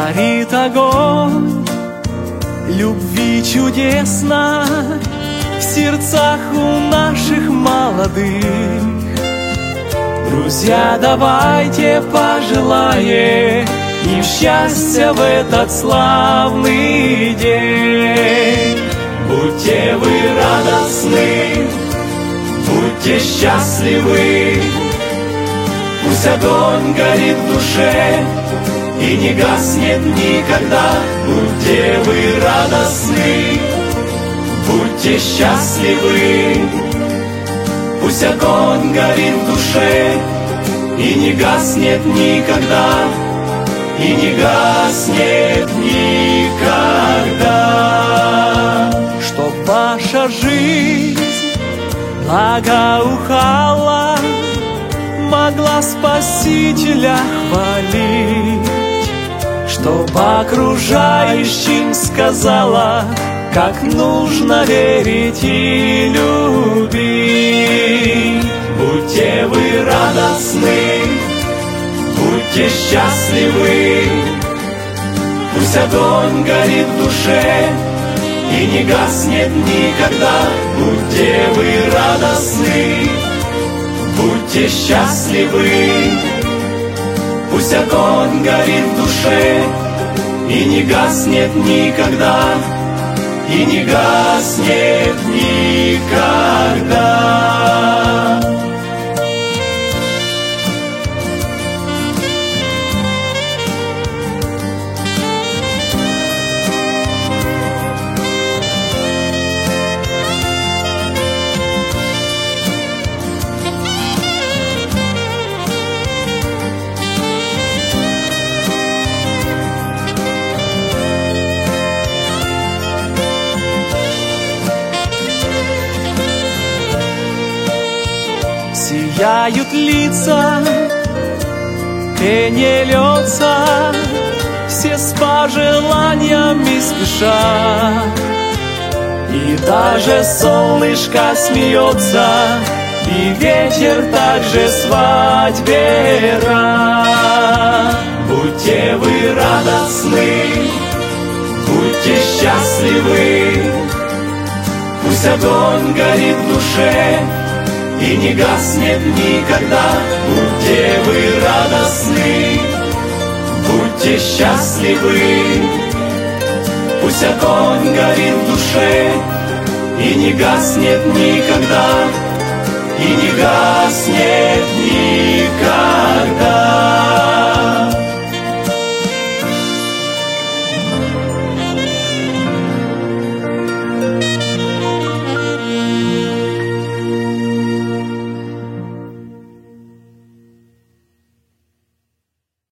горит огонь любви чудесной в сердцах у наших молодых. Друзья, давайте пожелаем им счастья в этот славный день. Будьте вы радостны, будьте счастливы, пусть огонь горит в душе и не гаснет никогда. Будьте вы радостны, будьте счастливы, пусть огонь горит в душе и не гаснет никогда, и не гаснет никогда. Чтоб ваша жизнь благоухала, могла Спасителя хвалить, чтоб окружающим сказала, как нужно верить и любить. Будьте вы радостны, будьте счастливы, пусть огонь горит в душе и не гаснет никогда. Будьте вы радостны, будьте счастливы, пусть огонь горит в душе и не гаснет никогда, и не гаснет никогда. Сияют лица, пение льется, все с пожеланиями спешат. И даже солнышко смеется, и ветер также свадьбе рад. Будьте вы радостны, будьте счастливы, пусть огонь горит в душе и не гаснет никогда. Будьте вы радостны, будьте счастливы, пусть огонь горит в душе и не гаснет никогда, и не гаснет никогда.